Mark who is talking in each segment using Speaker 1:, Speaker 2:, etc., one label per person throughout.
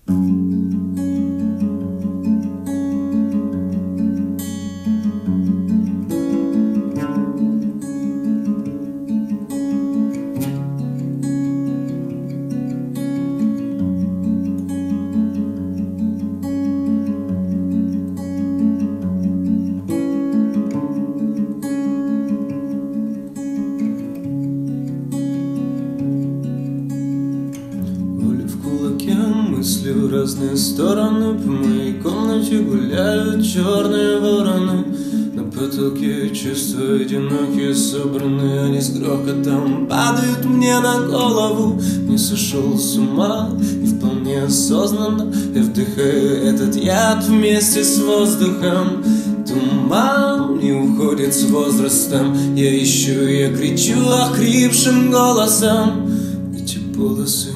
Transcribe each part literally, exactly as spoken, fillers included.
Speaker 1: Мысли в разные стороны, по моей комнате гуляют черные вороны. На потолке чувства одинокие собраны, они с грохотом падают мне на голову. Не сошел с ума и вполне осознанно я вдыхаю этот яд вместе с воздухом. Туман не уходит с возрастом, я ищу, я кричу охрипшим голосом. Эти полосы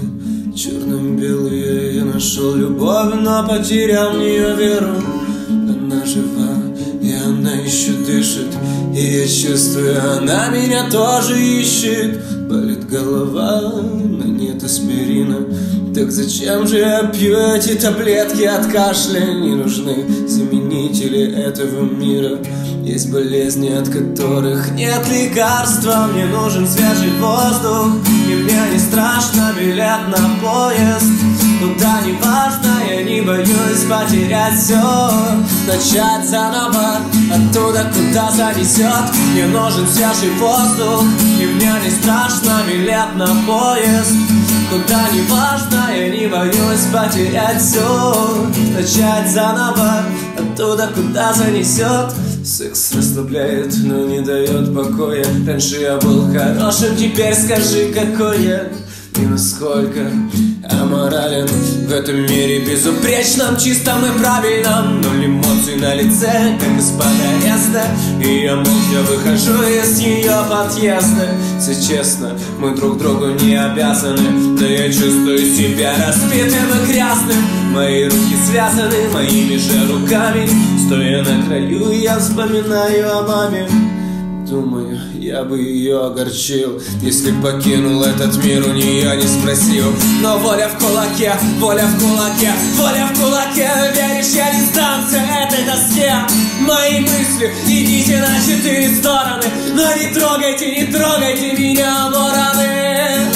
Speaker 1: черно-белые, я нашел любовь, но потерял в нее веру. Она жива, и она еще дышит, и я чувствую, она меня тоже ищет. Болит голова, но нет аспирина. Так зачем же я пью эти таблетки от кашля? Не нужны заменители этого мира. Есть болезни, от которых нет лекарства. Мне нужен свежий воздух, и мне не страшно билет на поезд. Куда не важно, я не боюсь потерять все. Начать заново, оттуда, куда занесет. Мне нужен свежий воздух, и мне не страшно билет на поезд. Куда не важно, я не боюсь потерять все. Начать заново, оттуда, куда занесет. Секс расслабляет, но не дает покоя. Раньше я был хорошим, теперь скажи, какой я. И насколько аморален в этом мире безупречном, чистом и правильном. Ноль эмоций на лице, как из-под ареста, и я молча выхожу из ее подъезда. Все честно, мы друг другу не обязаны, да я чувствую себя разбитым и грязным. Мои руки связаны моими же руками. Стоя на краю, я вспоминаю о маме. Думаю, я бы ее огорчил, если покинул этот мир, у нее не спросил. Но воля в кулаке, воля в кулаке, воля в кулаке. Веришь, я не сдамся этой тоске. Мои мысли, идите на четыре стороны, но не трогайте, не трогайте меня, вороны.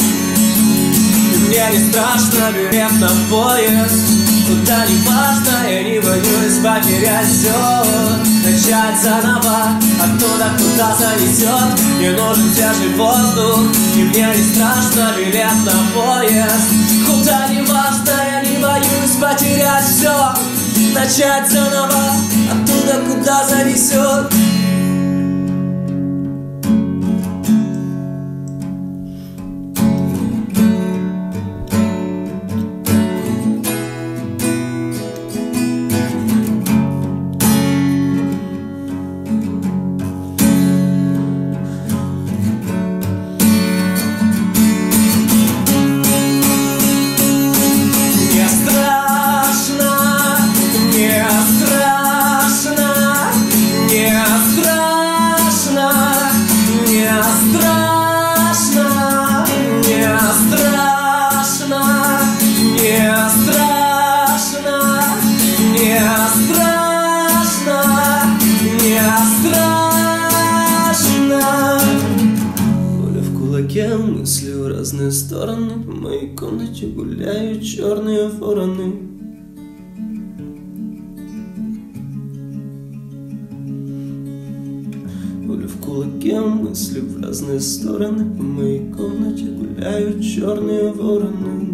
Speaker 1: Мне не страшно билет на поезд. Куда не важно, я не боюсь потерять все. Начать заново, оттуда, куда занесет. Мне нужен свежий воздух, и мне не страшно билет на поезд. Куда не важно, я не боюсь потерять все. Начать заново, оттуда, куда занесет. Мысли в разные стороны, по моей комнате гуляют черные вороны. Воля в кулаке, мысли в разные стороны, по моей комнате гуляют черные вороны.